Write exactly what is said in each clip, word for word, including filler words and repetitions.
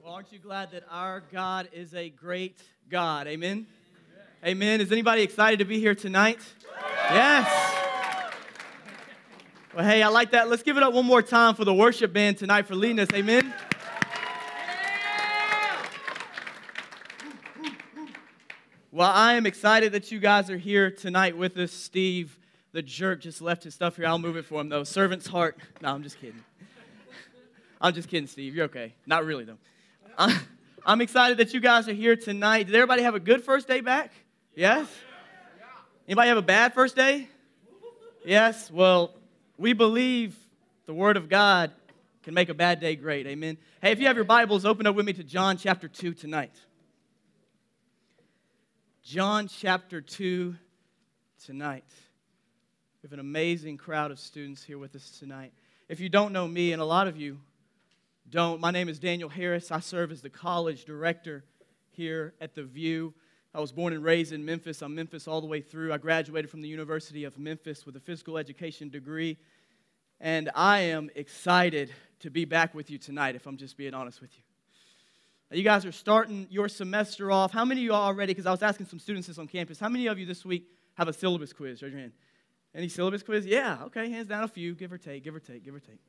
Well, aren't you glad that our God is a great God? Amen? Amen. Is anybody excited to be here tonight? Yes. Well, hey, I like that. Let's give it up one more time for the worship band tonight for leading us. Amen? Well, I am excited that you guys are here tonight with us. Steve, the jerk, just left his stuff here. I'll move it for him, though. Servant's heart. No, I'm just kidding. I'm just kidding, Steve. You're okay. Not really, though. I'm excited that you guys are here tonight. Did everybody have a good first day back? Yes? Anybody have a bad first day? Yes? Well, we believe the Word of God can make a bad day great. Amen? Hey, if you have your Bibles, open up with me to John chapter two tonight. John chapter two tonight. We have an amazing crowd of students here with us tonight. If you don't know me, and a lot of you don't, my name is Daniel Harris. I serve as the college director here at The View. I was born and raised in Memphis. I'm Memphis all the way through. I graduated from the University of Memphis with a physical education degree. And I am excited to be back with you tonight, if I'm just being honest with you. Now, you guys are starting your semester off. How many of you already, because I was asking some students this on campus, how many of you this week have a syllabus quiz? Raise your hand. Any syllabus quiz? Yeah, okay, hands down, a few, give or take, give or take, give or take.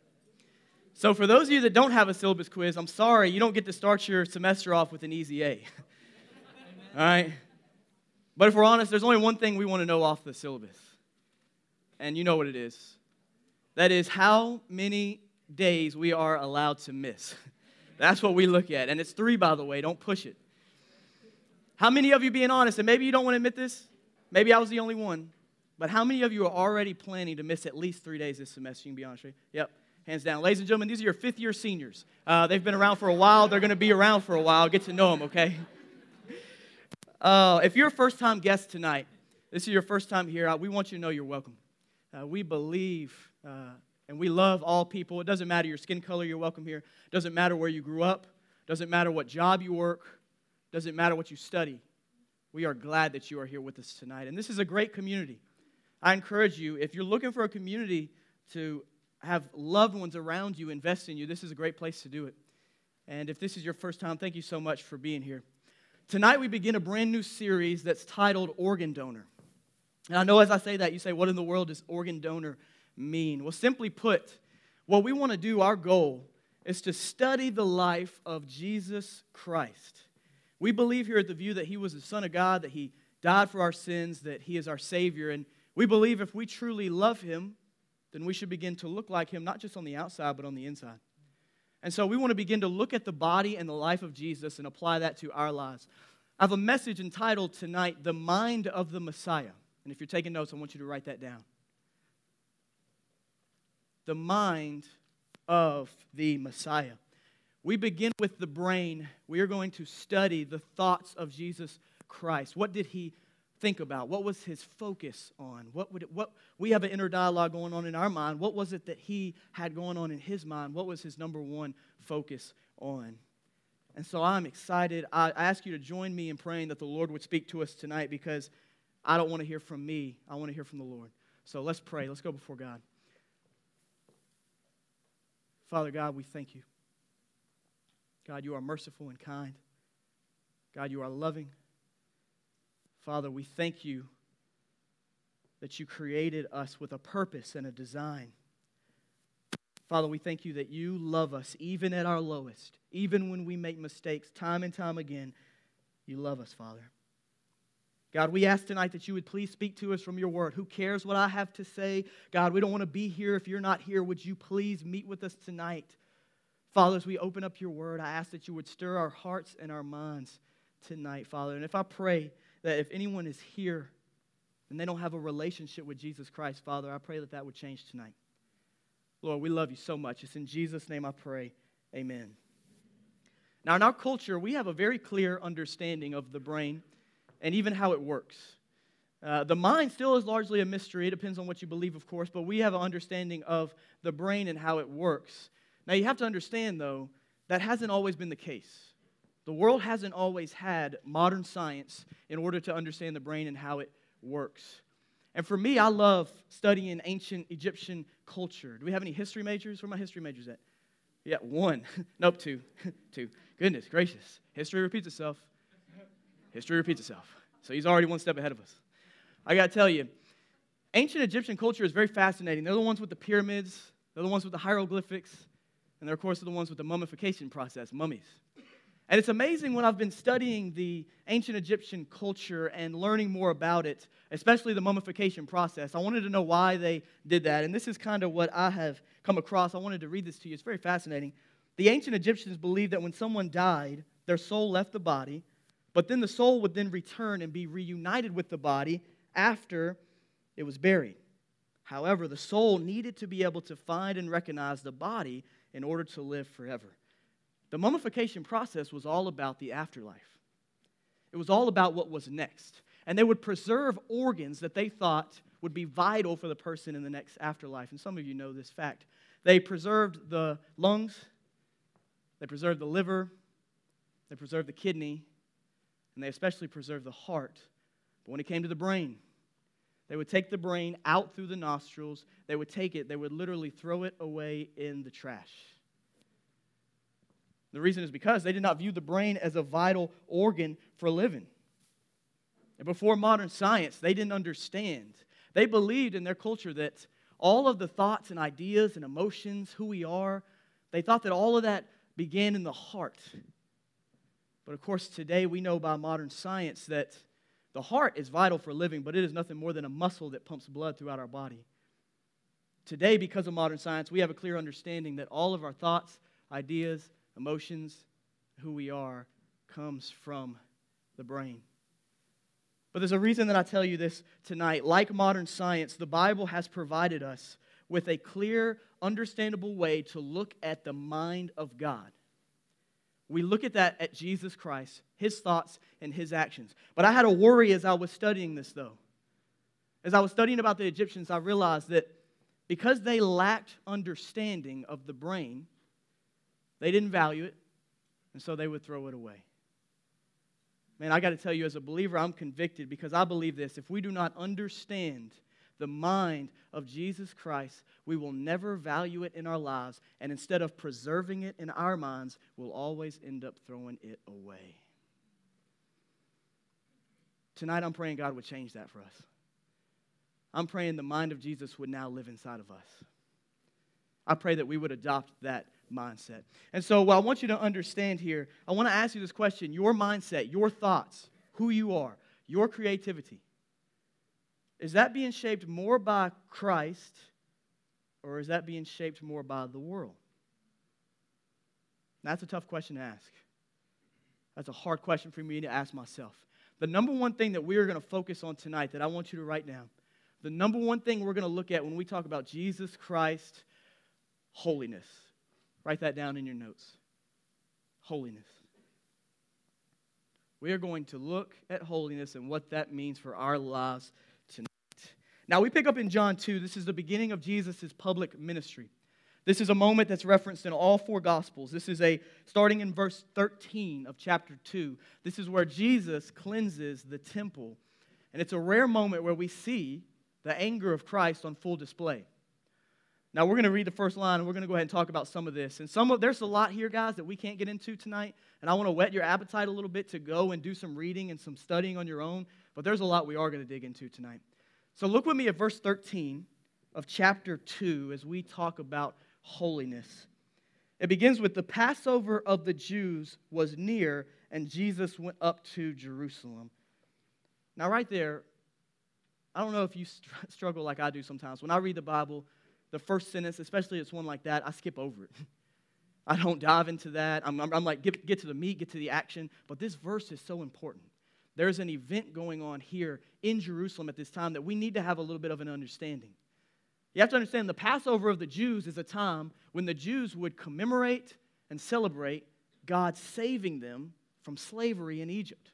So for those of you that don't have a syllabus quiz, I'm sorry, you don't get to start your semester off with an easy A. All right? But if we're honest, there's only one thing we want to know off the syllabus. And you know what it is. That is how many days we are allowed to miss. That's what we look at. And it's three, by the way. Don't push it. How many of you, being honest, and maybe you don't want to admit this, maybe I was the only one, but how many of you are already planning to miss at least three days this semester? You can be honest, right? Yep. Hands down. Ladies and gentlemen, these are your fifth-year seniors. Uh, they've been around for a while. They're going to be around for a while. Get to know them, okay? Uh, if you're a first-time guest tonight, this is your first time here, uh, we want you to know you're welcome. Uh, we believe uh, and we love all people. It doesn't matter your skin color, you're welcome here. It doesn't matter where you grew up. It doesn't matter what job you work. It doesn't matter what you study. We are glad that you are here with us tonight. And this is a great community. I encourage you, if you're looking for a community to have loved ones around you invest in you, this is a great place to do it. And if this is your first time, thank you so much for being here. Tonight we begin a brand new series that's titled Organ Donor. And I know as I say that, you say, what in the world does organ donor mean? Well, simply put, what we want to do, our goal, is to study the life of Jesus Christ. We believe here at The View that He was the Son of God, that He died for our sins, that He is our Savior. And we believe if we truly love Him, then we should begin to look like Him, not just on the outside, but on the inside. And so we want to begin to look at the body and the life of Jesus and apply that to our lives. I have a message entitled tonight, The Mind of the Messiah. And if you're taking notes, I want you to write that down. The mind of the Messiah. We begin with the brain. We are going to study the thoughts of Jesus Christ. What did He think about? What was His focus on? What would it, what we have an inner dialogue going on in our mind. What was it that He had going on in His mind? What was His number one focus on? And so I'm excited. I, I ask you to join me in praying that the Lord would speak to us tonight, because I don't want to hear from me. I want to hear from the Lord. So let's pray. Let's go before God. Father God, we thank You. God, You are merciful and kind. God, You are loving. Father, we thank You that You created us with a purpose and a design. Father, we thank You that You love us even at our lowest, even when we make mistakes time and time again. You love us, Father. God, we ask tonight that You would please speak to us from Your word. Who cares what I have to say? God, we don't want to be here if You're not here. Would You please meet with us tonight? Father, as we open up Your word, I ask that You would stir our hearts and our minds tonight, Father. And if I pray that if anyone is here and they don't have a relationship with Jesus Christ, Father, I pray that that would change tonight. Lord, we love You so much. It's in Jesus' name I pray. Amen. Now, in our culture, we have a very clear understanding of the brain and even how it works. Uh, the mind still is largely a mystery. It depends on what you believe, of course, but we have an understanding of the brain and how it works. Now, you have to understand, though, that hasn't always been the case. The world hasn't always had modern science in order to understand the brain and how it works. And for me, I love studying ancient Egyptian culture. Do we have any history majors? Where are my history majors at? Yeah, one. Nope, two. Two. Goodness gracious. History repeats itself. History repeats itself. So he's already one step ahead of us. I got to tell you, ancient Egyptian culture is very fascinating. They're the ones with the pyramids. They're the ones with the hieroglyphics. And they're, of course, the ones with the mummification process, mummies. And it's amazing when I've been studying the ancient Egyptian culture and learning more about it, especially the mummification process. I wanted to know why they did that. And this is kind of what I have come across. I wanted to read this to you. It's very fascinating. The ancient Egyptians believed that when someone died, their soul left the body, but then the soul would then return and be reunited with the body after it was buried. However, the soul needed to be able to find and recognize the body in order to live forever. The mummification process was all about the afterlife. It was all about what was next. And they would preserve organs that they thought would be vital for the person in the next afterlife. And some of you know this fact. They preserved the lungs, they preserved the liver, they preserved the kidney, and they especially preserved the heart. But when it came to the brain, they would take the brain out through the nostrils. They would take it, they would literally throw it away in the trash. The reason is because they did not view the brain as a vital organ for living. And before modern science, they didn't understand. They believed in their culture that all of the thoughts and ideas and emotions, who we are, they thought that all of that began in the heart. But of course, today we know by modern science that the heart is vital for living, but it is nothing more than a muscle that pumps blood throughout our body. Today, because of modern science, we have a clear understanding that all of our thoughts, ideas, emotions, who we are, comes from the brain. But there's a reason that I tell you this tonight. Like modern science, the Bible has provided us with a clear, understandable way to look at the mind of God. We look at that at Jesus Christ, His thoughts and His actions. But I had a worry as I was studying this, though. As I was studying about the Egyptians, I realized that because they lacked understanding of the brain, they didn't value it, and so they would throw it away. Man, I got to tell you, as a believer, I'm convicted because I believe this. If we do not understand the mind of Jesus Christ, we will never value it in our lives, and instead of preserving it in our minds, we'll always end up throwing it away. Tonight, I'm praying God would change that for us. I'm praying the mind of Jesus would now live inside of us. I pray that we would adopt that mindset. And so what I want you to understand here, I want to ask you this question. Your mindset, your thoughts, who you are, your creativity, is that being shaped more by Christ or is that being shaped more by the world? That's a tough question to ask. That's a hard question for me to ask myself. The number one thing that we are going to focus on tonight that I want you to write down, the number one thing we're going to look at when we talk about Jesus Christ, holiness. Write that down in your notes. Holiness. We are going to look at holiness and what that means for our lives tonight. Now, we pick up in John two. This is the beginning of Jesus' public ministry. This is a moment that's referenced in all four Gospels. This is a, starting in verse thirteen of chapter two. This is where Jesus cleanses the temple. And it's a rare moment where we see the anger of Christ on full display. Now, we're going to read the first line, and we're going to go ahead and talk about some of this. And some of there's a lot here, guys, that we can't get into tonight. And I want to whet your appetite a little bit to go and do some reading and some studying on your own. But there's a lot we are going to dig into tonight. So look with me at verse thirteen of chapter two as we talk about holiness. It begins with the Passover of the Jews was near, and Jesus went up to Jerusalem. Now, right there, I don't know if you str- struggle like I do sometimes. When I read the Bible, the first sentence, especially it's one like that, I skip over it. I don't dive into that. I'm, I'm, I'm like, get, get to the meat, get to the action. But this verse is so important. There's an event going on here in Jerusalem at this time that we need to have a little bit of an understanding. You have to understand the Passover of the Jews is a time when the Jews would commemorate and celebrate God saving them from slavery in Egypt.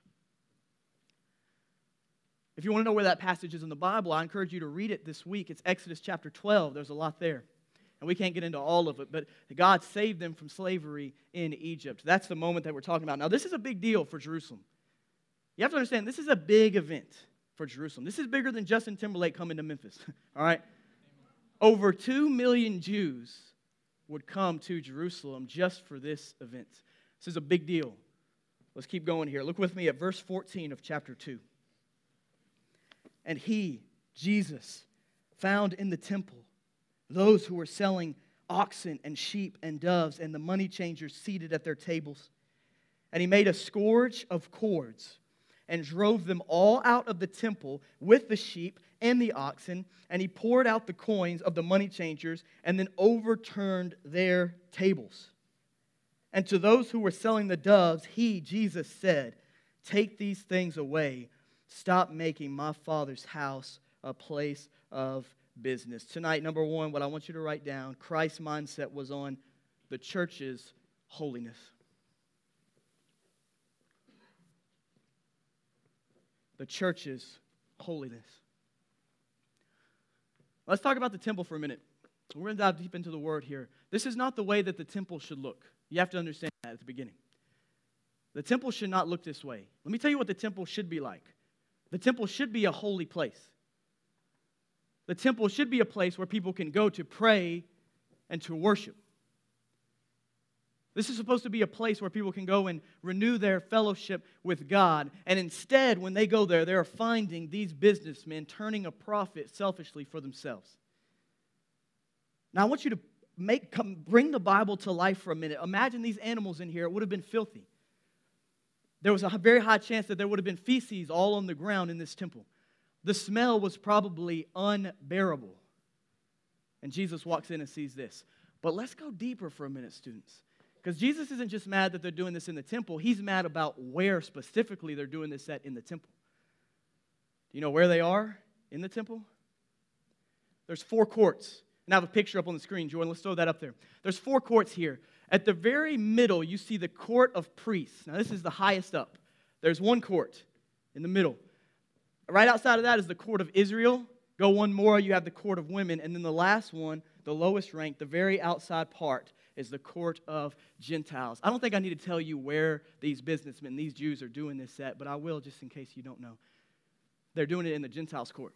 If you want to know where that passage is in the Bible, I encourage you to read it this week. It's Exodus chapter twelve. There's a lot there. And we can't get into all of it, but God saved them from slavery in Egypt. That's the moment that we're talking about. Now, this is a big deal for Jerusalem. You have to understand, this is a big event for Jerusalem. This is bigger than Justin Timberlake coming to Memphis, all right? Over two million Jews would come to Jerusalem just for this event. This is a big deal. Let's keep going here. Look with me at verse fourteen of chapter two. And he, Jesus, found in the temple those who were selling oxen and sheep and doves and the money changers seated at their tables. And he made a scourge of cords and drove them all out of the temple with the sheep and the oxen. And he poured out the coins of the money changers and then overturned their tables. And to those who were selling the doves, he, Jesus, said, "Take these things away. Stop making my Father's house a place of business." Tonight, number one, what I want you to write down, Christ's mindset was on the church's holiness. The church's holiness. Let's talk about the temple for a minute. We're going to dive deep into the word here. This is not the way that the temple should look. You have to understand that at the beginning. The temple should not look this way. Let me tell you what the temple should be like. The temple should be a holy place. The temple should be a place where people can go to pray and to worship. This is supposed to be a place where people can go and renew their fellowship with God. And instead, when they go there, they are finding these businessmen turning a profit selfishly for themselves. Now, I want you to make come, bring the Bible to life for a minute. Imagine these animals in here. It would have been filthy. There was a very high chance that there would have been feces all on the ground in this temple. The smell was probably unbearable. And Jesus walks in and sees this. But let's go deeper for a minute, students. Because Jesus isn't just mad that they're doing this in the temple. He's mad about where specifically they're doing this at in the temple. Do you know where they are in the temple? There's four courts. And I have a picture up on the screen, Jordan. Let's throw that up there. There's four courts here. At the very middle, you see the court of priests. Now, this is the highest up. There's one court in the middle. Right outside of that is the court of Israel. Go one more, you have the court of women. And then the last one, the lowest rank, the very outside part, is the court of Gentiles. I don't think I need to tell you where these businessmen, these Jews are doing this at, but I will just in case you don't know. They're doing it in the Gentiles' court.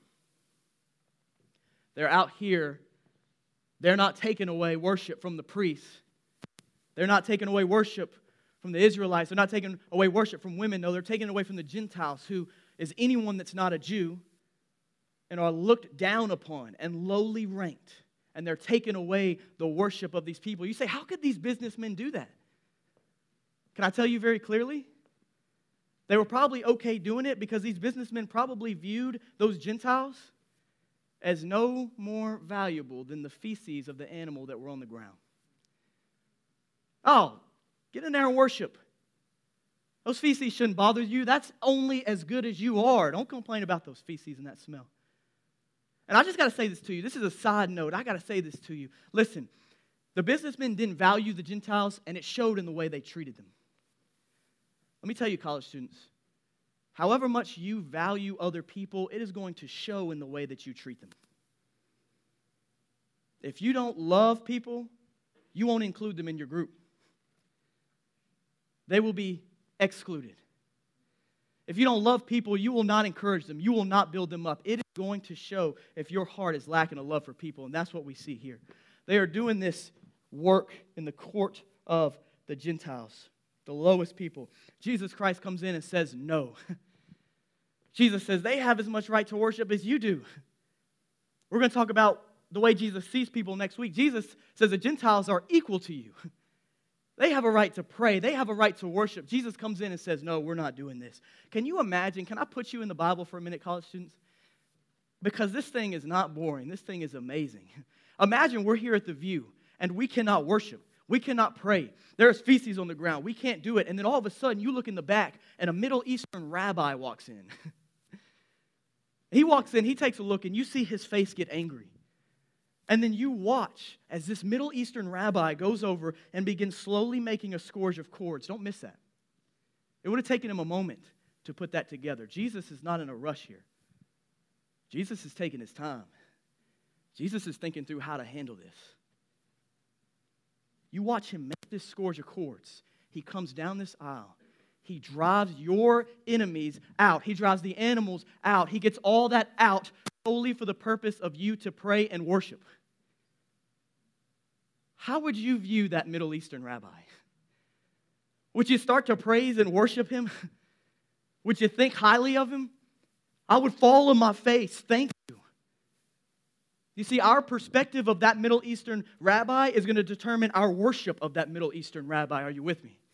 They're out here. They're not taking away worship from the priests. They're not taking away worship from the Israelites. They're not taking away worship from women. No, they're taking it away from the Gentiles, who is anyone that's not a Jew and are looked down upon and lowly ranked. And they're taking away the worship of these people. You say, how could these businessmen do that? Can I tell you very clearly? They were probably okay doing it because these businessmen probably viewed those Gentiles as no more valuable than the feces of the animal that were on the ground. Oh, get in there and worship. Those feces shouldn't bother you. That's only as good as you are. Don't complain about those feces and that smell. And I just got to say this to you. This is a side note. I got to say this to you. Listen, the businessmen didn't value the Gentiles, and it showed in the way they treated them. Let me tell you, college students, however much you value other people, it is going to show in the way that you treat them. If you don't love people, you won't include them in your group. They will be excluded. If you don't love people, you will not encourage them. You will not build them up. It is going to show if your heart is lacking a love for people, and that's what we see here. They are doing this work in the court of the Gentiles, the lowest people. Jesus Christ comes in and says no. Jesus says they have as much right to worship as you do. We're going to talk about the way Jesus sees people next week. Jesus says the Gentiles are equal to you. They have a right to pray. They have a right to worship. Jesus comes in and says, no, we're not doing this. Can you imagine? Can I put you in the Bible for a minute, college students? Because this thing is not boring. This thing is amazing. Imagine we're here at the View, and we cannot worship. We cannot pray. There's feces on the ground. We can't do it. And then all of a sudden, you look in the back, and a Middle Eastern rabbi walks in. He walks in, he takes a look, and you see his face get angry. And then you watch as this Middle Eastern rabbi goes over and begins slowly making a scourge of cords. Don't miss that. It would have taken him a moment to put that together. Jesus is not in a rush here. Jesus is taking his time. Jesus is thinking through how to handle this. You watch him make this scourge of cords. He comes down this aisle. He drives your enemies out. He drives the animals out. He gets all that out solely for the purpose of you to pray and worship. how would you view that Middle Eastern rabbi? Would you start to praise and worship him? Would you think highly of him? I would fall on my face, thank you. You see, our perspective of that Middle Eastern rabbi is going to determine our worship of that Middle Eastern rabbi. Are you with me?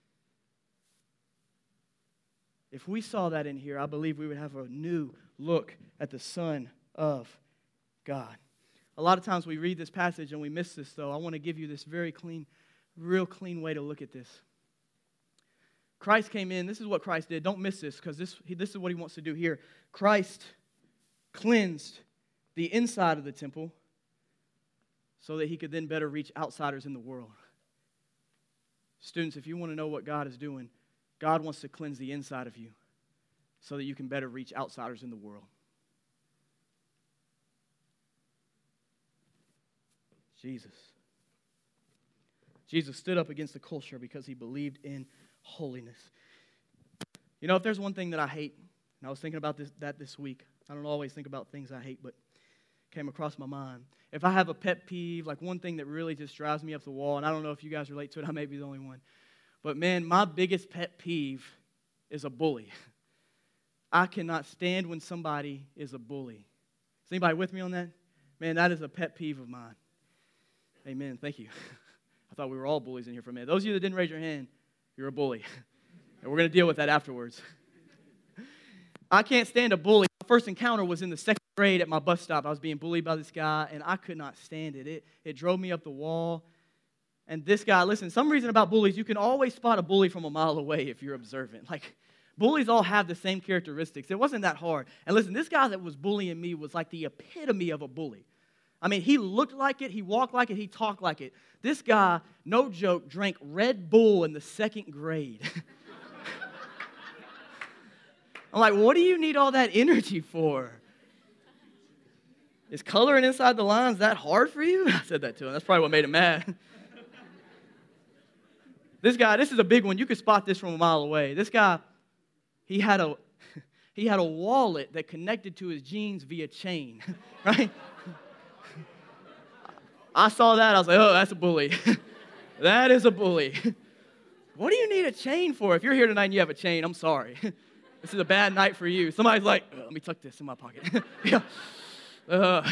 If we saw that in here, I believe we would have a new look at the Son of God. A lot of times we read this passage and we miss this, though. I want to give you this very clean, real clean way to look at this. Christ came in. This is what Christ did. Don't miss this, because this, this is what he wants to do here. Christ cleansed the inside of the temple so that he could then better reach outsiders in the world. Students, if you want to know what God is doing, God wants to cleanse the inside of you so that you can better reach outsiders in the world. Jesus. Jesus stood up against the culture because he believed in holiness. You know, if there's one thing that I hate, and I was thinking about this, that this week. I don't always think about things I hate, but it came across my mind. If I have a pet peeve, like one thing that really just drives me up the wall, and I don't know if you guys relate to it, I may be the only one. But man, my biggest pet peeve is a bully. I cannot stand when somebody is a bully. Is anybody with me on that? Man, that is a pet peeve of mine. Amen. Thank you. I thought we were all bullies in here for a minute. Those of you that didn't raise your hand, you're a bully. And we're going to deal with that afterwards. I can't stand a bully. My first encounter was in the second grade at my bus stop. I was being bullied by this guy, and I could not stand it. It, it drove me up the wall. And this guy, listen, some reason about bullies, you can always spot a bully from a mile away if you're observant. Like, bullies all have the same characteristics. It wasn't that hard. And listen, this guy that was bullying me was like the epitome of a bully. I mean, he looked like it, he walked like it, he talked like it. This guy, no joke, drank Red Bull in the second grade. I'm like, what do you need all that energy for? Is coloring inside the lines that hard for you? I said that to him. That's probably what made him mad. This guy, this is a big one. You could spot this from a mile away. This guy, he had a he had a wallet that connected to his jeans via chain, right? I saw that. I was like, oh, that's a bully. That is a bully. What do you need a chain for? If you're here tonight and you have a chain, I'm sorry. This is a bad night for you. Somebody's like, oh, let me tuck this in my pocket. Yeah. Uh.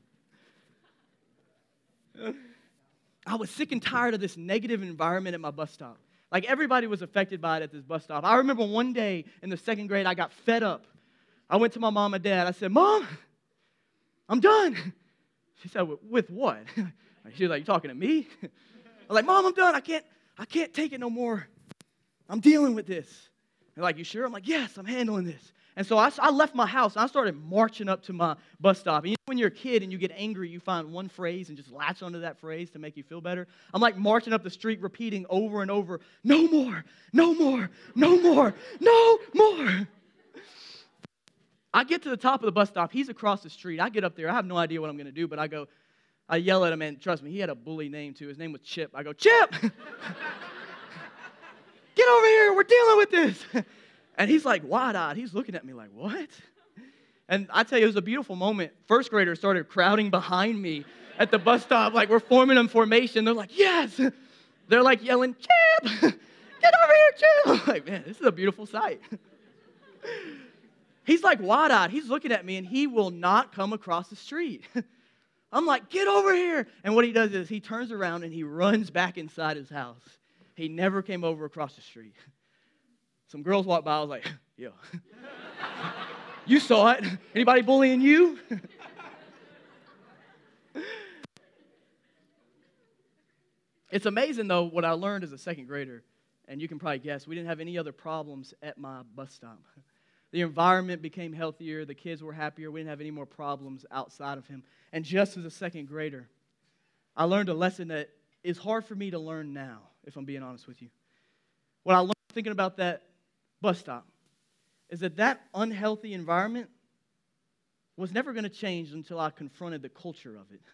I was sick and tired of this negative environment at my bus stop. Like, everybody was affected by it at this bus stop. I remember one day in the second grade, I got fed up. I went to my mom and dad. I said, Mom, I'm done. She said, with what? She was like, you talking to me? I was like, Mom, I'm done. I can't, I can't take it no more. I'm dealing with this. They're like, you sure? I'm like, yes, I'm handling this. And so I, I left my house, and I started marching up to my bus stop. And you know, when you're a kid and you get angry, you find one phrase and just latch onto that phrase to make you feel better. I'm like marching up the street, repeating over and over, no more, no more, no more, no more. I get to the top of the bus stop. He's across the street. I get up there. I have no idea what I'm going to do, but I go, I yell at him, and trust me, he had a bully name too. His name was Chip. I go, Chip! Get over here. We're dealing with this. And he's like wide-eyed. He's looking at me like, what? And I tell you, it was a beautiful moment. First graders started crowding behind me at the bus stop. Like, we're forming a formation. They're like, yes. They're like yelling, Chip! Get over here, Chip! I'm like, man, this is a beautiful sight. He's like wide-eyed. He's looking at me, and he will not come across the street. I'm like, get over here. And what he does is he turns around, and he runs back inside his house. He never came over across the street. Some girls walked by. I was like, yo. You saw it. Anybody bullying you? It's amazing, though, what I learned as a second grader. And you can probably guess, we didn't have any other problems at my bus stop. The environment became healthier. The kids were happier. We didn't have any more problems outside of him. And just as a second grader, I learned a lesson that is hard for me to learn now, if I'm being honest with you. What I learned thinking about that bus stop is that that unhealthy environment was never going to change until I confronted the culture of it.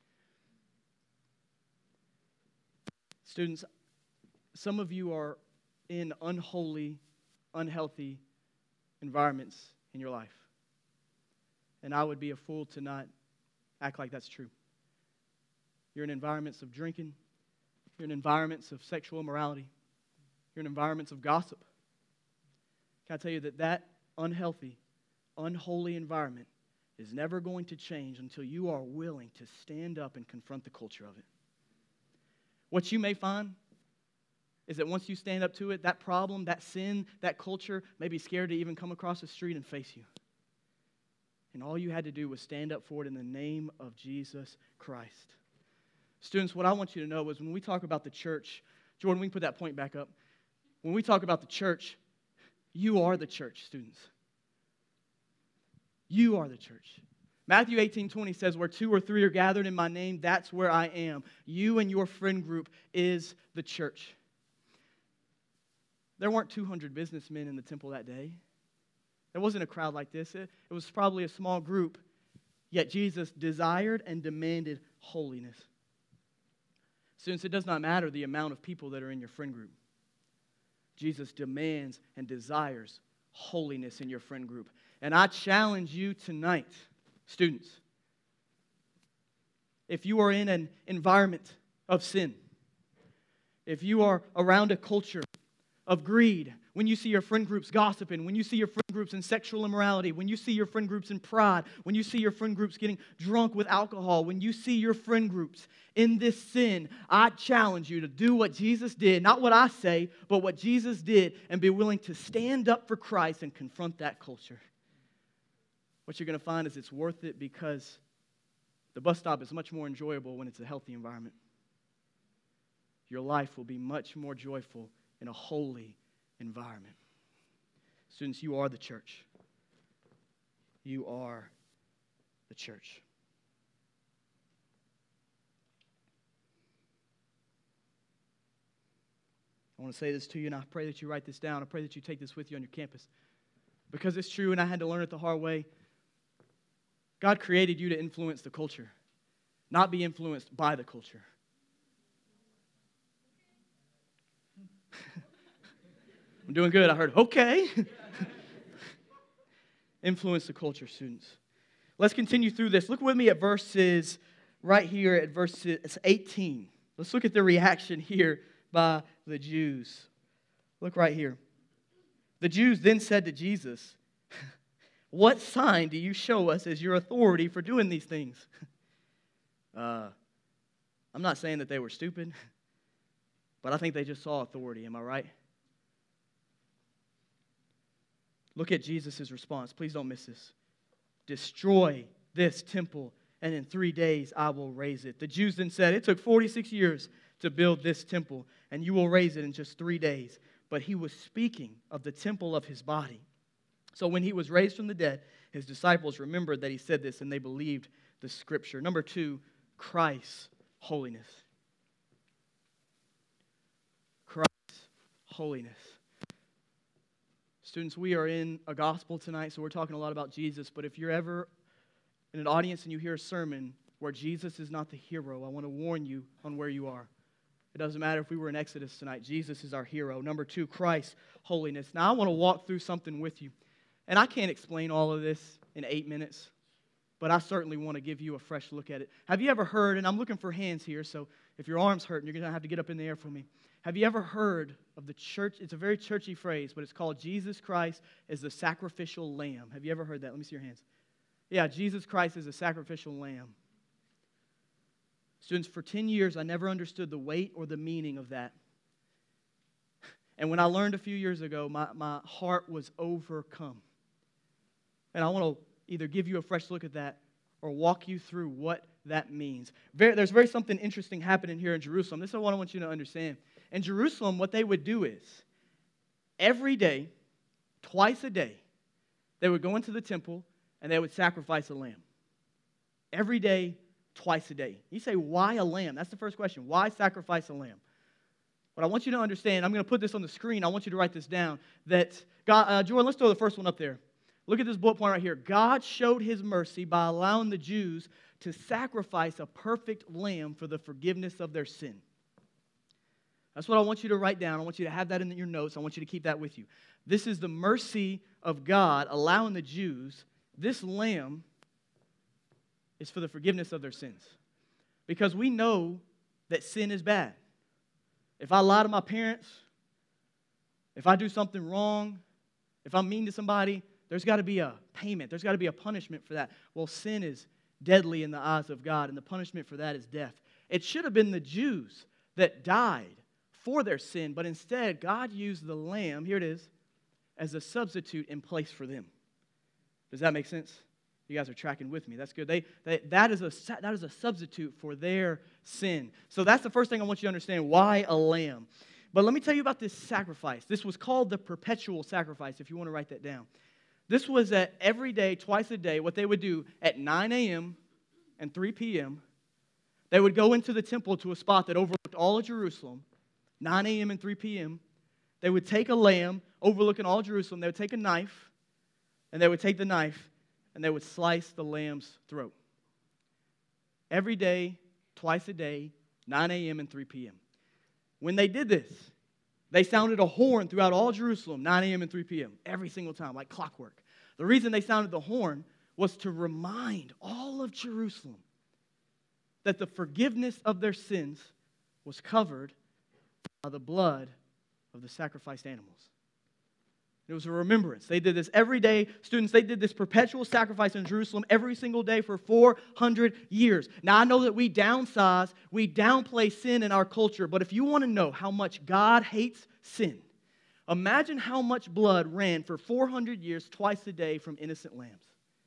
Students, some of you are in unholy, unhealthy environments in your life. And I would be a fool to not act like that's true. You're in environments of drinking. You're in environments of sexual immorality. You're in environments of gossip. Can I tell you that that unhealthy, unholy environment is never going to change until you are willing to stand up and confront the culture of it. What you may find is that once you stand up to it, that problem, that sin, that culture may be scared to even come across the street and face you. And all you had to do was stand up for it in the name of Jesus Christ. Students, what I want you to know is when we talk about the church, Jordan, we can put that point back up. When we talk about the church, you are the church, students. You are the church. Matthew eighteen twenty says, where two or three are gathered in my name, that's where I am. You and your friend group is the church. There weren't two hundred businessmen in the temple that day. There wasn't a crowd like this. It, it was probably a small group. Yet Jesus desired and demanded holiness. Students, it does not matter the amount of people that are in your friend group. Jesus demands and desires holiness in your friend group. And I challenge you tonight, students, if you are in an environment of sin, if you are around a culture of greed, when you see your friend groups gossiping, when you see your friend groups in sexual immorality, when you see your friend groups in pride, when you see your friend groups getting drunk with alcohol, when you see your friend groups in this sin, I challenge you to do what Jesus did, not what I say, but what Jesus did, and be willing to stand up for Christ and confront that culture. What you're going to find is it's worth it because the bus stop is much more enjoyable when it's a healthy environment. Your life will be much more joyful in a holy environment. Students, you are the church. You are the church. I want to say this to you, and I pray that you write this down. I pray that you take this with you on your campus. Because it's true, and I had to learn it the hard way. God created you to influence the culture, not be influenced by the culture. I'm doing good. I heard, okay. Influence the culture, students. Let's continue through this. Look with me at verses, right here at verse eighteen. Let's look at the reaction here by the Jews. Look right here. The Jews then said to Jesus, what sign do you show us as your authority for doing these things? Uh, I'm not saying that they were stupid, but I think they just saw authority. Am I right? Look at Jesus' response. Please don't miss this. Destroy this temple, and in three days I will raise it. The Jews then said, it took forty-six years to build this temple, and you will raise it in just three days. But he was speaking of the temple of his body. So when he was raised from the dead, his disciples remembered that he said this, and they believed the scripture. Number two, Christ's holiness. Christ's holiness. Students, we are in a gospel tonight, so we're talking a lot about Jesus. But if you're ever in an audience and you hear a sermon where Jesus is not the hero, I want to warn you on where you are. It doesn't matter if we were in Exodus tonight. Jesus is our hero. Number two, Christ's holiness. Now, I want to walk through something with you. And I can't explain all of this in eight minutes, but I certainly want to give you a fresh look at it. Have you ever heard, and I'm looking for hands here, so if your arm's hurting, you're going to have to get up in the air for me. Have you ever heard of the church? It's a very churchy phrase, but it's called Jesus Christ is the sacrificial lamb. Have you ever heard that? Let me see your hands. Yeah, Jesus Christ is a sacrificial lamb. Students, for ten years, I never understood the weight or the meaning of that. And when I learned a few years ago, my, my heart was overcome. And I want to either give you a fresh look at that or walk you through what that means. Very, there's very something interesting happening here in Jerusalem. This is what I want you to understand. In Jerusalem, what they would do is, every day, twice a day, they would go into the temple and they would sacrifice a lamb. Every day, twice a day. You say, why a lamb? That's the first question. Why sacrifice a lamb? What I want you to understand, I'm going to put this on the screen. I want you to write this down. That God, uh, Jordan, let's throw the first one up there. Look at this bullet point right here. God showed his mercy by allowing the Jews to sacrifice a perfect lamb for the forgiveness of their sin. That's what I want you to write down. I want you to have that in your notes. I want you to keep that with you. This is the mercy of God allowing the Jews. This lamb is for the forgiveness of their sins. Because we know that sin is bad. If I lie to my parents, if I do something wrong, if I'm mean to somebody, there's got to be a payment. There's got to be a punishment for that. Well, sin is deadly in the eyes of God, and the punishment for that is death. It should have been the Jews that died for their sin, but instead, God used the lamb, here it is, as a substitute in place for them. Does that make sense? You guys are tracking with me. That's good. They, they, that, is a, that is a substitute for their sin. So that's the first thing I want you to understand. Why a lamb? But let me tell you about this sacrifice. This was called the perpetual sacrifice, if you want to write that down. This was at every day, twice a day, what they would do at nine a.m. and three p.m. They would go into the temple to a spot that overlooked all of Jerusalem, nine a.m. and three p.m. They would take a lamb overlooking all Jerusalem. They would take a knife, and they would take the knife, and they would slice the lamb's throat. Every day, twice a day, nine a.m. and three p.m. When they did this, they sounded a horn throughout all Jerusalem, nine a.m. and three p.m., every single time, like clockwork. The reason they sounded the horn was to remind all of Jerusalem that the forgiveness of their sins was covered by the blood of the sacrificed animals. It was a remembrance. They did this every day. Students, they did this perpetual sacrifice in Jerusalem every single day for four hundred years. Now, I know that we downsize, we downplay sin in our culture, but if you want to know how much God hates sin, imagine how much blood ran for four hundred years twice a day from innocent lambs.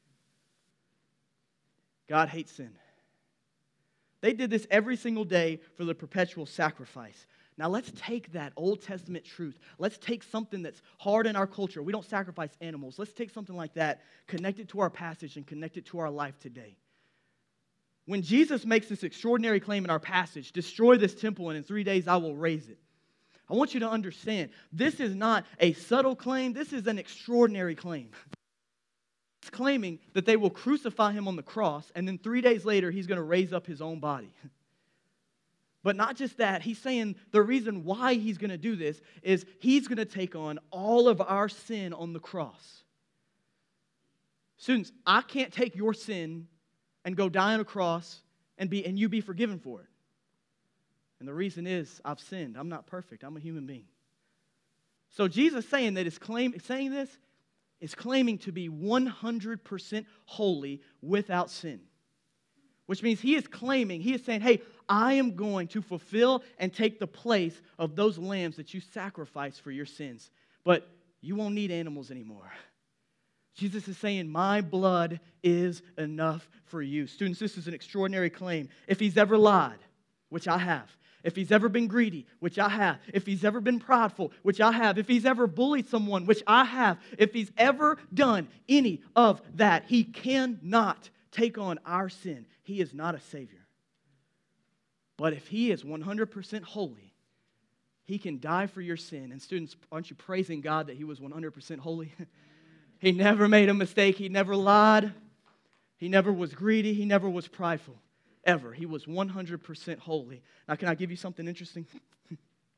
God hates sin. They did this every single day for the perpetual sacrifice. Now let's take that Old Testament truth. Let's take something that's hard in our culture. We don't sacrifice animals. Let's take something like that, connect it to our passage, and connect it to our life today. When Jesus makes this extraordinary claim in our passage, destroy this temple and in three days I will raise it. I want you to understand, this is not a subtle claim. This is an extraordinary claim. He's claiming that they will crucify him on the cross, and then three days later he's going to raise up his own body. But not just that, he's saying the reason why he's going to do this is he's going to take on all of our sin on the cross. Students, I can't take your sin and go die on a cross and be and you be forgiven for it. And the reason is I've sinned. I'm not perfect. I'm a human being. So Jesus saying that is claim saying this is claiming to be one hundred percent holy without sin. Which means he is claiming, he is saying, hey, I am going to fulfill and take the place of those lambs that you sacrificed for your sins. But you won't need animals anymore. Jesus is saying, my blood is enough for you. Students, this is an extraordinary claim. If he's ever lied, which I have, if he's ever been greedy, which I have, if he's ever been prideful, which I have, if he's ever bullied someone, which I have, if he's ever done any of that, he cannot take on our sin. He is not a Savior. But if he is one hundred percent holy, he can die for your sin. And students, aren't you praising God that he was one hundred percent holy? He never made a mistake. He never lied. He never was greedy. He never was prideful. Ever. He was one hundred percent holy. Now, can I give you something interesting? Did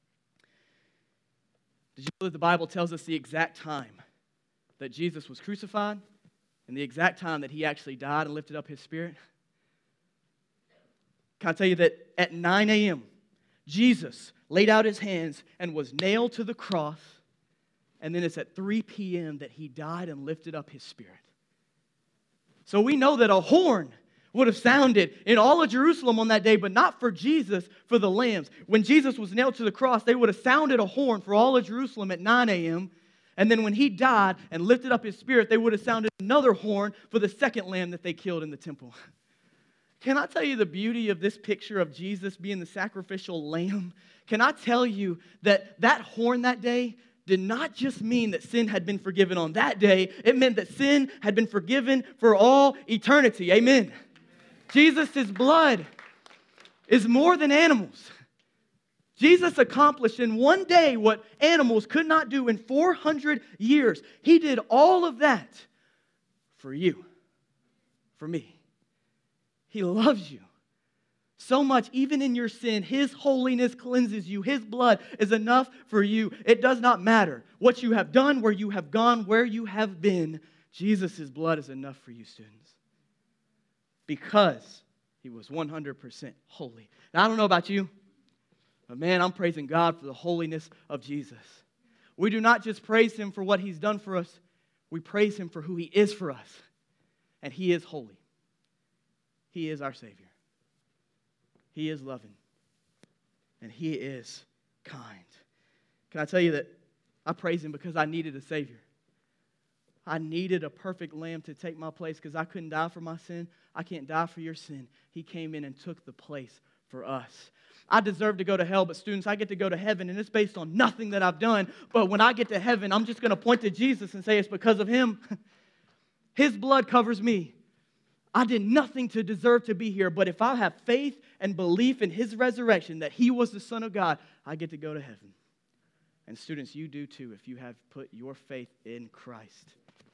you know that the Bible tells us the exact time that Jesus was crucified and the exact time that he actually died and lifted up his spirit? Can I tell you that at nine a.m., Jesus laid out his hands and was nailed to the cross, and then it's at three p.m. that he died and lifted up his spirit. So we know that a horn would have sounded in all of Jerusalem on that day, but not for Jesus, for the lambs. When Jesus was nailed to the cross, they would have sounded a horn for all of Jerusalem at nine a.m., and then when he died and lifted up his spirit, they would have sounded another horn for the second lamb that they killed in the temple. Can I tell you the beauty of this picture of Jesus being the sacrificial lamb? Can I tell you that that horn that day did not just mean that sin had been forgiven on that day. It meant that sin had been forgiven for all eternity. Amen. Amen. Jesus' blood is more than animals. Jesus accomplished in one day what animals could not do in four hundred years. He did all of that for you, for me. He loves you so much, even in your sin. His holiness cleanses you. His blood is enough for you. It does not matter what you have done, where you have gone, where you have been. Jesus' blood is enough for you, students. Because He was one hundred percent holy. Now, I don't know about you, but man, I'm praising God for the holiness of Jesus. We do not just praise Him for what He's done for us. We praise Him for who He is for us. And He is holy. He is our Savior. He is loving. And He is kind. Can I tell you that I praise Him because I needed a Savior. I needed a perfect lamb to take my place because I couldn't die for my sin. I can't die for your sin. He came in and took the place for us. I deserve to go to hell, but students, I get to go to heaven, and it's based on nothing that I've done. But when I get to heaven, I'm just going to point to Jesus and say it's because of Him. His blood covers me. I did nothing to deserve to be here, but if I have faith and belief in His resurrection, that He was the Son of God, I get to go to heaven. And students, you do too if you have put your faith in Christ.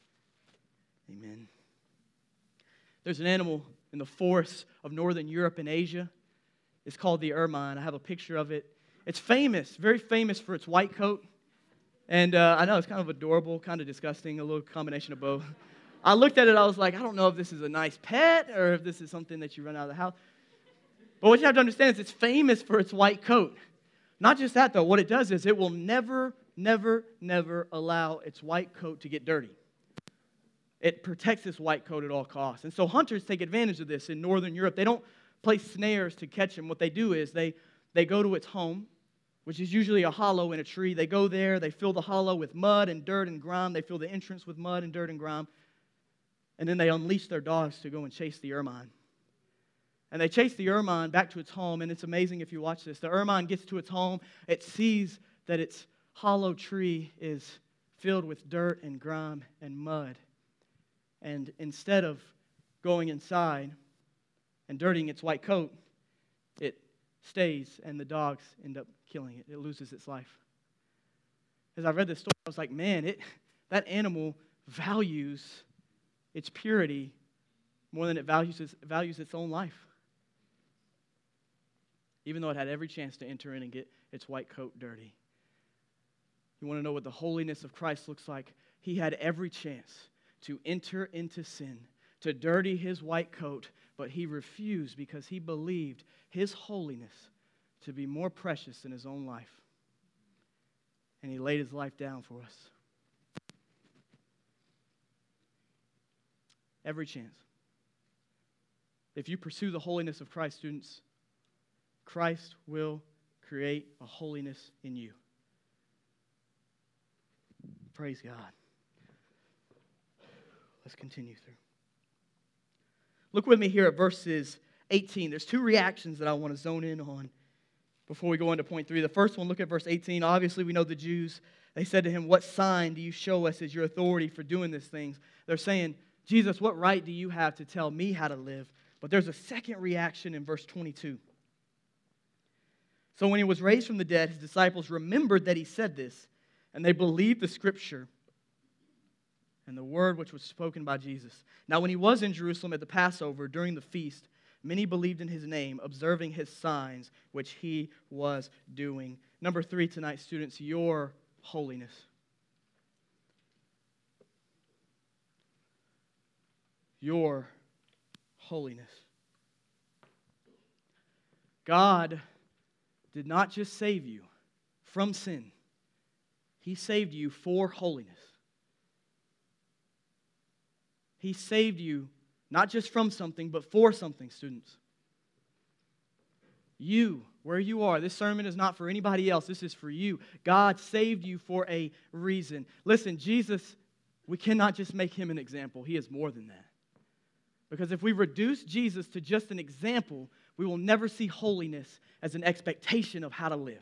Amen. There's an animal in the forests of northern Europe and Asia. It's called the ermine. I have a picture of it. It's famous, very famous for its white coat. And uh, I know it's kind of adorable, kind of disgusting, a little combination of both. I looked at it, I was like, I don't know if this is a nice pet or if this is something that you run out of the house. But what you have to understand is it's famous for its white coat. Not just that, though. What it does is it will never, never, never allow its white coat to get dirty. It protects this white coat at all costs. And so hunters take advantage of this in northern Europe. They don't place snares to catch them. What they do is they, they go to its home, which is usually a hollow in a tree. They go there. They fill the hollow with mud and dirt and grime. They fill the entrance with mud and dirt and grime. And then they unleash their dogs to go and chase the ermine. And they chase the ermine back to its home. And it's amazing if you watch this. The ermine gets to its home. It sees that its hollow tree is filled with dirt and grime and mud. And instead of going inside and dirtying its white coat, it stays and the dogs end up killing it. It loses its life. As I read this story, I was like, man, it, that animal values its purity more than it values its, values its own life. Even though it had every chance to enter in and get its white coat dirty. You want to know what the holiness of Christ looks like? He had every chance to enter into sin, to dirty His white coat, but He refused because He believed His holiness to be more precious than His own life. And He laid His life down for us. Every chance. If you pursue the holiness of Christ, students, Christ will create a holiness in you. Praise God. Let's continue through. Look with me here at verses eighteen. There's two reactions that I want to zone in on before we go into point three. The first one, look at verse eighteen. Obviously, we know the Jews. They said to Him, what sign do you show us as your authority for doing these things? They're saying, Jesus, what right do you have to tell me how to live? But there's a second reaction in verse twenty-two. So when He was raised from the dead, His disciples remembered that He said this, and they believed the Scripture and the word which was spoken by Jesus. Now when He was in Jerusalem at the Passover during the feast, many believed in His name, observing His signs which He was doing. Number three tonight, students, your holiness. Your holiness. God did not just save you from sin. He saved you for holiness. He saved you not just from something, but for something, students. You, where you are, this sermon is not for anybody else. This is for you. God saved you for a reason. Listen, Jesus, we cannot just make Him an example. He is more than that. Because if we reduce Jesus to just an example, we will never see holiness as an expectation of how to live.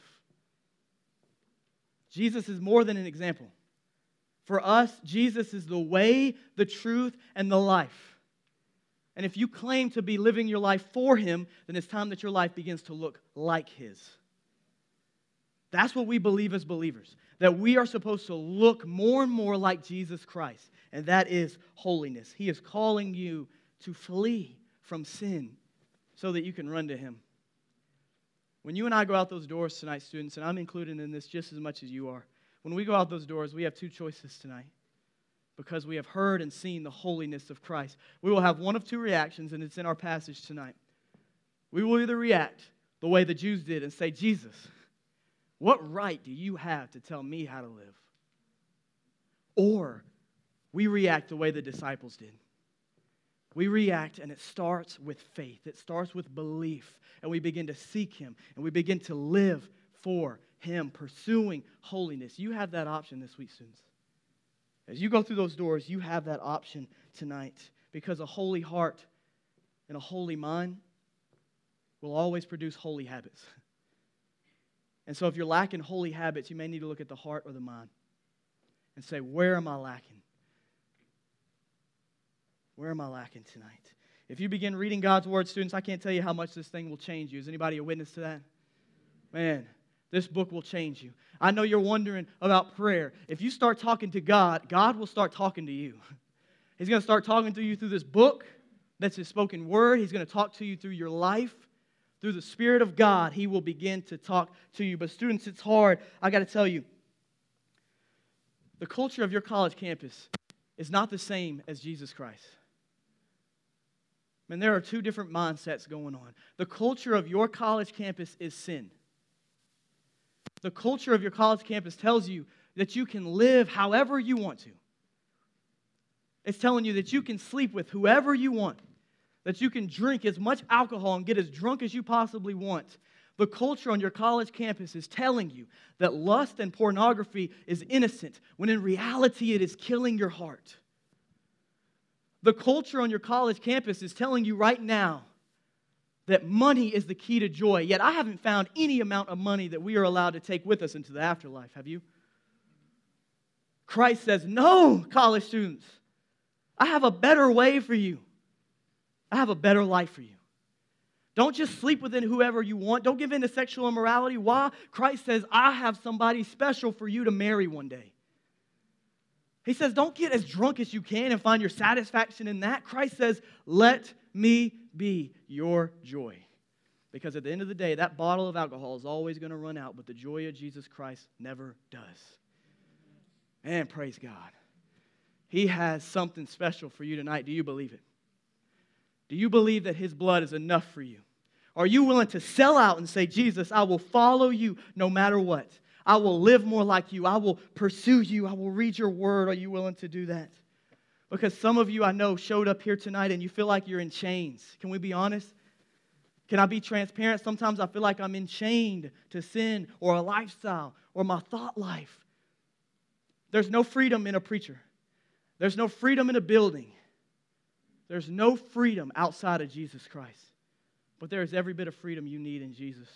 Jesus is more than an example. For us, Jesus is the way, the truth, and the life. And if you claim to be living your life for Him, then it's time that your life begins to look like His. That's what we believe as believers, that we are supposed to look more and more like Jesus Christ, and that is holiness. He is calling you to flee from sin so that you can run to Him. When you and I go out those doors tonight, students, and I'm included in this just as much as you are, when we go out those doors, we have two choices tonight because we have heard and seen the holiness of Christ. We will have one of two reactions, and it's in our passage tonight. We will either react the way the Jews did and say, Jesus, what right do you have to tell me how to live? Or we react the way the disciples did. We react, and it starts with faith. It starts with belief, and we begin to seek Him, and we begin to live for Him, pursuing holiness. You have that option this week, students. As you go through those doors, you have that option tonight, because a holy heart and a holy mind will always produce holy habits. And so if you're lacking holy habits, you may need to look at the heart or the mind and say, where am I lacking? Where am I lacking tonight? If you begin reading God's Word, students, I can't tell you how much this thing will change you. Is anybody a witness to that? Man, this book will change you. I know you're wondering about prayer. If you start talking to God, God will start talking to you. He's going to start talking to you through this book. That's His spoken word. He's going to talk to you through your life. Through the Spirit of God, He will begin to talk to you. But students, it's hard. I got to tell you, the culture of your college campus is not the same as Jesus Christ. Man, there are two different mindsets going on. The culture of your college campus is sin. The culture of your college campus tells you that you can live however you want to. It's telling you that you can sleep with whoever you want, that you can drink as much alcohol and get as drunk as you possibly want. The culture on your college campus is telling you that lust and pornography is innocent, when in reality it is killing your heart. The culture on your college campus is telling you right now that money is the key to joy. Yet I haven't found any amount of money that we are allowed to take with us into the afterlife. Have you? Christ says, no, college students, I have a better way for you. I have a better life for you. Don't just sleep with whoever you want. Don't give in to sexual immorality. Why? Christ says, I have somebody special for you to marry one day. He says, don't get as drunk as you can and find your satisfaction in that. Christ says, let me be your joy. Because at the end of the day, that bottle of alcohol is always going to run out, but the joy of Jesus Christ never does. Man, praise God. He has something special for you tonight. Do you believe it? Do you believe that His blood is enough for you? Are you willing to sell out and say, Jesus, I will follow you no matter what? I will live more like you. I will pursue you. I will read your word. Are you willing to do that? Because some of you, I know, showed up here tonight and you feel like you're in chains. Can we be honest? Can I be transparent? Sometimes I feel like I'm enchained to sin or a lifestyle or my thought life. There's no freedom in a preacher. There's no freedom in a building. There's no freedom outside of Jesus Christ. But there is every bit of freedom you need in Jesus.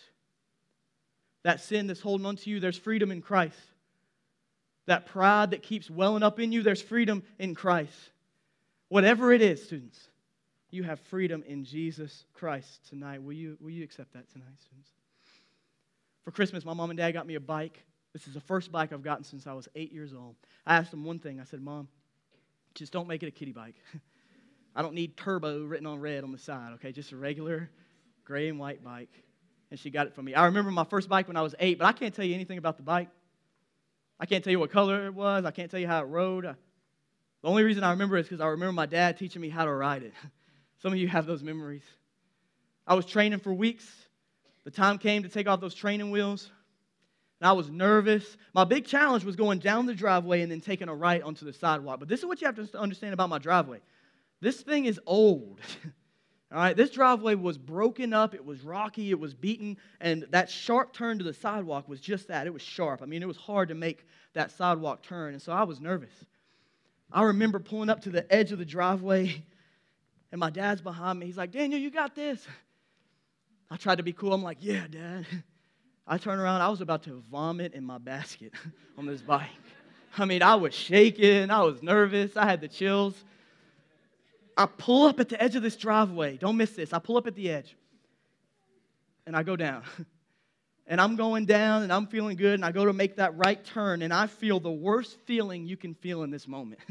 That sin that's holding on to you, there's freedom in Christ. That pride that keeps welling up in you, there's freedom in Christ. Whatever it is, students, you have freedom in Jesus Christ tonight. Will you, will you accept that tonight, students? For Christmas, my mom and dad got me a bike. This is the first bike I've gotten since I was eight years old. I asked them one thing. I said, Mom, just don't make it a kiddie bike. I don't need turbo written on red on the side, okay? Just a regular gray and white bike. And she got it for me. I remember my first bike when I was eight, but I can't tell you anything about the bike. I can't tell you what color it was. I can't tell you how it rode. I, the only reason I remember it is because I remember my dad teaching me how to ride it. Some of you have those memories. I was training for weeks. The time came to take off those training wheels. And I was nervous. My big challenge was going down the driveway and then taking a right onto the sidewalk. But this is what you have to understand about my driveway. This thing is old. All right, this driveway was broken up, it was rocky, it was beaten, and that sharp turn to the sidewalk was just that. It was sharp. I mean, it was hard to make that sidewalk turn, and so I was nervous. I remember pulling up to the edge of the driveway, and my dad's behind me. He's like, Daniel, you got this. I tried to be cool. I'm like, yeah, Dad. I turned around. I was about to vomit in my basket on this bike. I mean, I was shaking. I was nervous. I had the chills. I pull up at the edge of this driveway. Don't miss this. I pull up at the edge. And I go down. And I'm going down, and I'm feeling good, and I go to make that right turn, and I feel the worst feeling you can feel in this moment.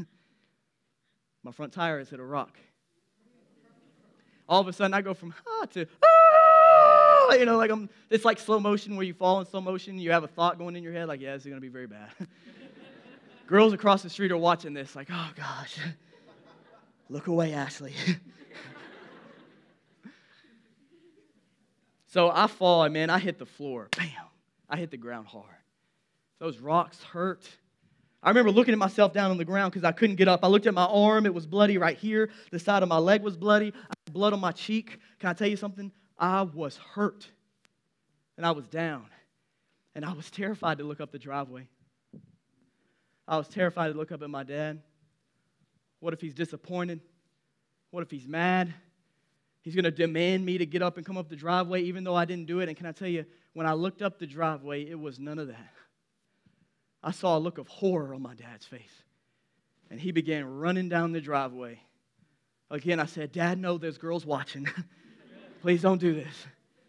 My front tire has hit a rock. All of a sudden, I go from ah to ah, you know, like I'm. It's like slow motion where you fall in slow motion. You have a thought going in your head, like, yeah, this is going to be very bad. Girls across the street are watching this, like, oh, gosh. Look away, Ashley. So I fall, and man, I hit the floor. Bam. I hit the ground hard. Those rocks hurt. I remember looking at myself down on the ground because I couldn't get up. I looked at my arm. It was bloody right here. The side of my leg was bloody. I had blood on my cheek. Can I tell you something? I was hurt. And I was down. And I was terrified to look up the driveway. I was terrified to look up at my dad. What if he's disappointed? What if he's mad? He's going to demand me to get up and come up the driveway even though I didn't do it. And can I tell you, when I looked up the driveway, it was none of that. I saw a look of horror on my dad's face. And he began running down the driveway. Again, I said, Dad, no, there's girls watching. Please don't do this.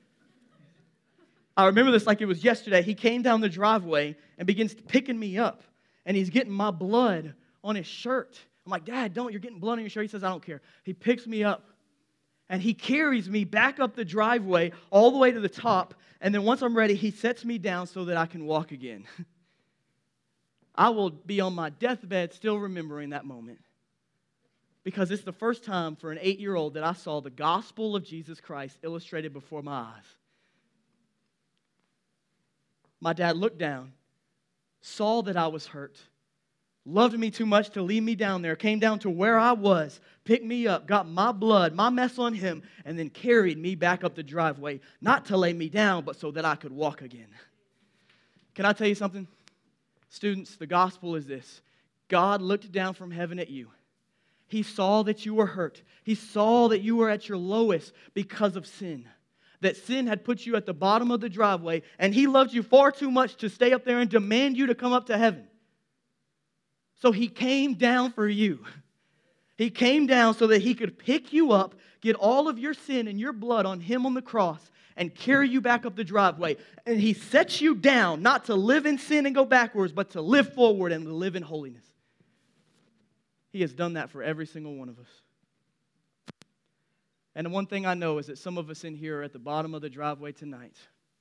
I remember this like it was yesterday. He came down the driveway and begins picking me up. And he's getting my blood on his shirt. I'm like, Dad, don't. You're getting blood on your shirt. He says, I don't care. He picks me up. And he carries me back up the driveway all the way to the top. And then once I'm ready, he sets me down so that I can walk again. I will be on my deathbed still remembering that moment. Because it's the first time for an eight-year-old that I saw the gospel of Jesus Christ illustrated before my eyes. My dad looked down, saw that I was hurt, loved me too much to leave me down there, came down to where I was, picked me up, got my blood, my mess on him, and then carried me back up the driveway, not to lay me down, but so that I could walk again. Can I tell you something? Students, the gospel is this. God looked down from heaven at you. He saw that you were hurt. He saw that you were at your lowest because of sin. That sin had put you at the bottom of the driveway, and He loved you far too much to stay up there and demand you to come up to heaven. So He came down for you. He came down so that He could pick you up, get all of your sin and your blood on Him on the cross, and carry you back up the driveway. And He sets you down, not to live in sin and go backwards, but to live forward and to live in holiness. He has done that for every single one of us. And the one thing I know is that some of us in here are at the bottom of the driveway tonight.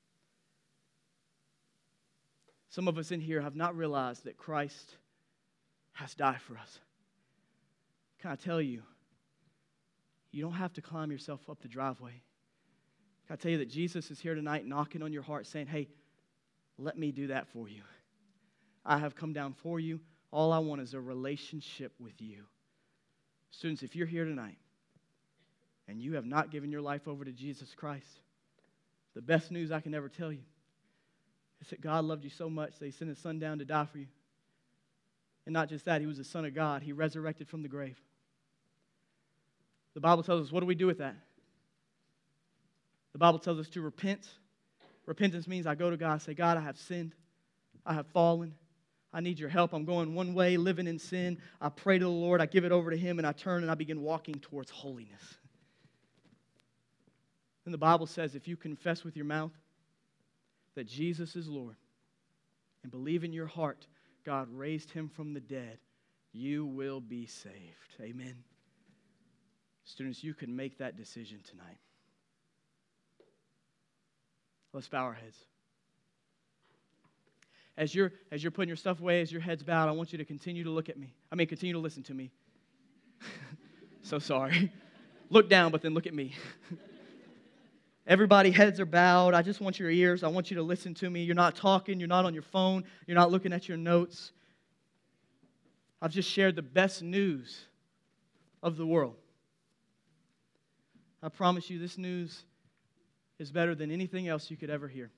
Some of us in here have not realized that Christ has died for us. Can I tell you, you don't have to climb yourself up the driveway. Can I tell you that Jesus is here tonight knocking on your heart saying, hey, let me do that for you. I have come down for you. All I want is a relationship with you. Students, if you're here tonight and you have not given your life over to Jesus Christ, the best news I can ever tell you is that God loved you so much that He sent His Son down to die for you. And not just that, He was the Son of God. He resurrected from the grave. The Bible tells us, what do we do with that? The Bible tells us to repent. Repentance means I go to God and say, God, I have sinned. I have fallen. I need your help. I'm going one way, living in sin. I pray to the Lord. I give it over to Him, and I turn and I begin walking towards holiness. And the Bible says if you confess with your mouth that Jesus is Lord and believe in your heart God raised Him from the dead, you will be saved. Amen. Students, you can make that decision tonight. Let's bow our heads. As you're, as you're putting your stuff away, as your head's bowed, I want you to continue to look at me. I mean, continue to listen to me. So sorry. Look down, but then look at me. Everybody, heads are bowed. I just want your ears. I want you to listen to me. You're not talking. You're not on your phone. You're not looking at your notes. I've just shared the best news of the world. I promise you this news is better than anything else you could ever hear.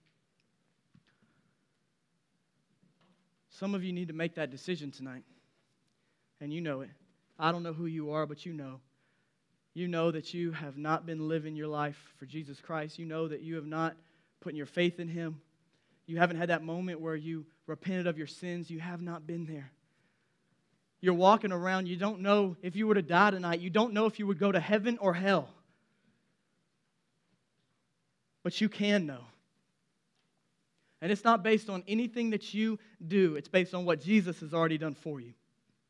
Some of you need to make that decision tonight, and you know it. I don't know who you are, but you know. You know that you have not been living your life for Jesus Christ. You know that you have not put your faith in Him. You haven't had that moment where you repented of your sins. You have not been there. You're walking around. You don't know if you were to die tonight. You don't know if you would go to heaven or hell. But you can know. And it's not based on anything that you do. It's based on what Jesus has already done for you.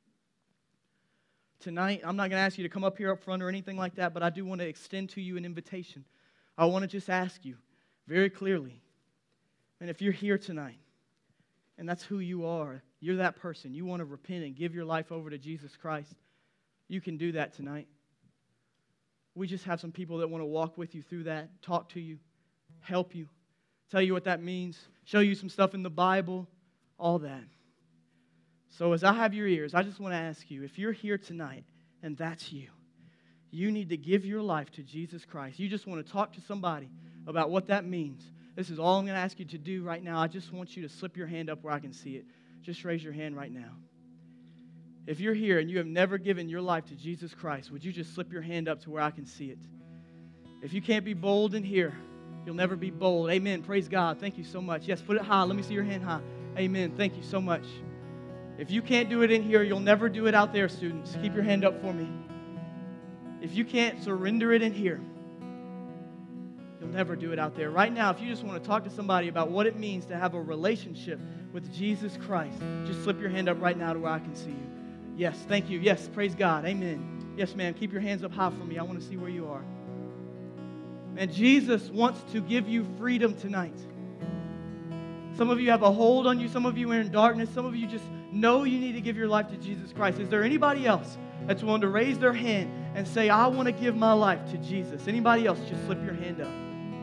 Tonight, I'm not going to ask you to come up here up front or anything like that, but I do want to extend to you an invitation. I want to just ask you very clearly, and if you're here tonight, and that's who you are, you're that person, you want to repent and give your life over to Jesus Christ, you can do that tonight. We just have some people that want to walk with you through that, talk to you. help you, tell you what that means, show you some stuff in the Bible, all that. So as I have your ears, I just want to ask you, if you're here tonight and that's you, you need to give your life to Jesus Christ. You just want to talk to somebody about what that means. This is all I'm going to ask you to do right now. I just want you to slip your hand up where I can see it. Just raise your hand right now. If you're here and you have never given your life to Jesus Christ, would you just slip your hand up to where I can see it? If you can't be bold in here, you'll never be bold. Amen. Praise God. Thank you so much. Yes, put it high. Let me see your hand high. Amen. Thank you so much. If you can't do it in here, you'll never do it out there, students. Keep your hand up for me. If you can't surrender it in here, you'll never do it out there. Right now, if you just want to talk to somebody about what it means to have a relationship with Jesus Christ, just slip your hand up right now to where I can see you. Yes, thank you. Yes, praise God. Amen. Yes, ma'am. Keep your hands up high for me. I want to see where you are. And Jesus wants to give you freedom tonight. Some of you have a hold on you. Some of you are in darkness. Some of you just know you need to give your life to Jesus Christ. Is there anybody else that's willing to raise their hand and say, I want to give my life to Jesus? Anybody else, just slip your hand up.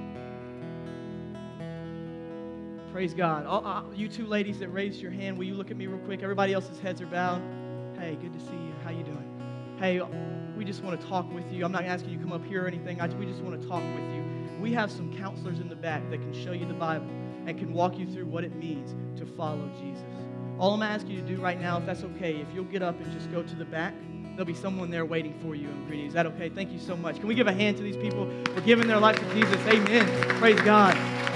Praise God. All, uh, you two ladies that raised your hand, will you look at me real quick? Everybody else's heads are bowed. Hey, good to see you. How you doing? Hey, we just want to talk with you. I'm not asking you to come up here or anything. I, we just want to talk with you. We have some counselors in the back that can show you the Bible and can walk you through what it means to follow Jesus. All I'm asking you to do right now, if that's okay, if you'll get up and just go to the back, there'll be someone there waiting for you and greeting you. Is that okay? Thank you so much. Can we give a hand to these people for giving their life to Jesus? Amen. Praise God.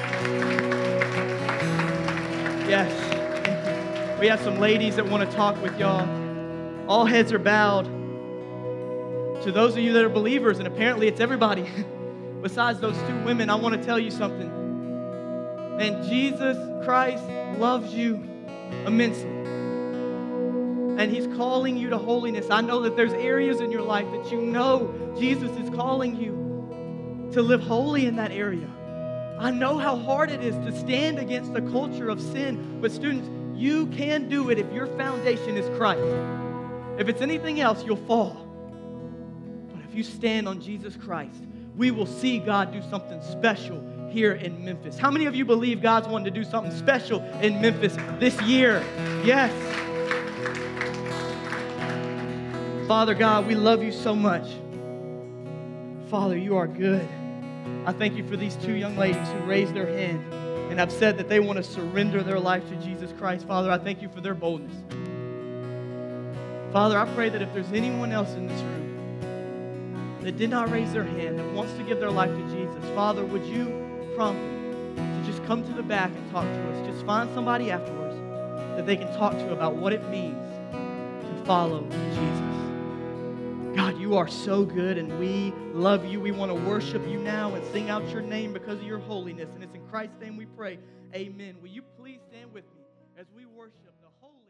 Yes. Thank you. We have some ladies that want to talk with y'all. All heads are bowed. To those of you that are believers, and apparently it's everybody, besides those two women, I want to tell you something. And Jesus Christ loves you immensely. And He's calling you to holiness. I know that there's areas in your life that you know Jesus is calling you to live holy in that area. I know how hard it is to stand against the culture of sin. But students, you can do it if your foundation is Christ. If it's anything else, you'll fall. But if you stand on Jesus Christ, we will see God do something special here in Memphis. How many of you believe God's wanting to do something special in Memphis this year? Yes. Father God, we love you so much. Father, you are good. I thank you for these two young ladies who raised their hand and have said that they want to surrender their life to Jesus Christ. Father, I thank you for their boldness. Father, I pray that if there's anyone else in this room that did not raise their hand, that wants to give their life to Jesus, Father, would you prompt them to just come to the back and talk to us. Just find somebody afterwards that they can talk to about what it means to follow Jesus. God, you are so good, and we love you. We want to worship you now and sing out your name because of your holiness. And it's in Christ's name we pray. Amen. Will you please stand with me as we worship the holy